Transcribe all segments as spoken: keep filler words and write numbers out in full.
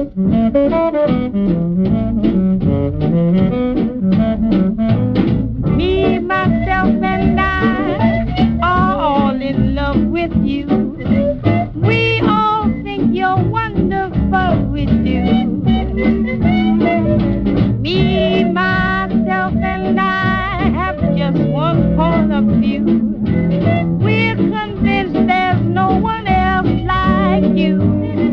Me, myself, and I are all in love with you. We all think you're wonderful, we do. Me, myself, and I have just one point of view. We're convinced there's no one else like you.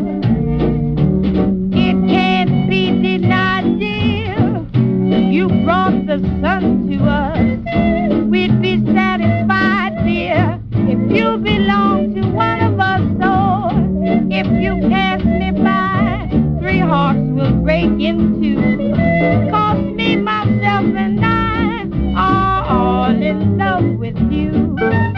It can't be denied, dear. You brought the sun to us. We'd be satisfied, dear, if you belong to one of us. So if you pass me by, three hearts will break in two. 'Cause me, myself, and I are all in love with you.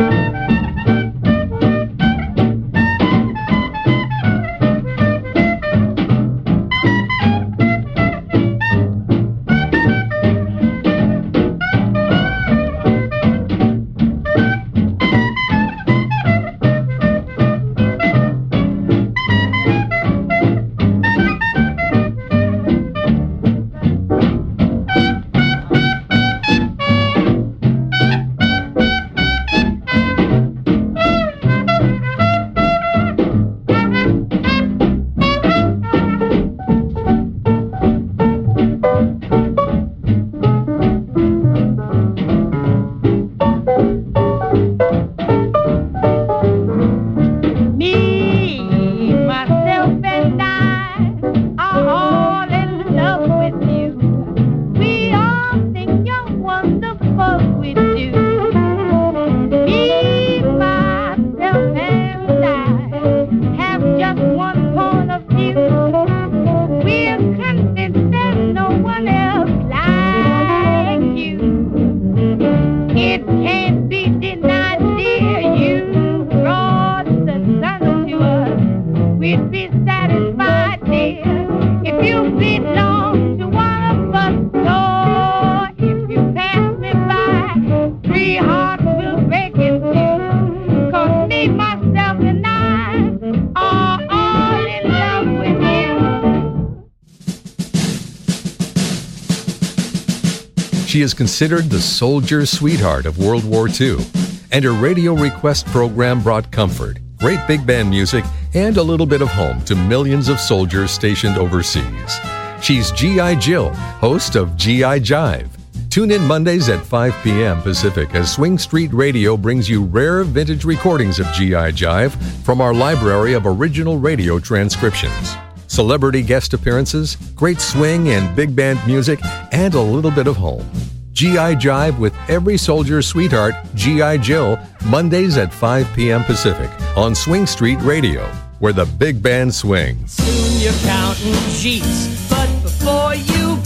She is considered the soldier sweetheart of World War Two, and her radio request program brought comfort, great big band music, and a little bit of home to millions of soldiers stationed overseas. She's G I. Jill, host of G I. Jive. Tune in Mondays at five p.m. Pacific as Swing Street Radio brings you rare vintage recordings of G I. Jive from our library of original radio transcriptions. Celebrity guest appearances, great swing and big band music, and a little bit of home. G I. Jive with every soldier's sweetheart, G I. Jill, Mondays at five p.m. Pacific on Swing Street Radio, where the big band swings. Soon you're counting sheets, but before you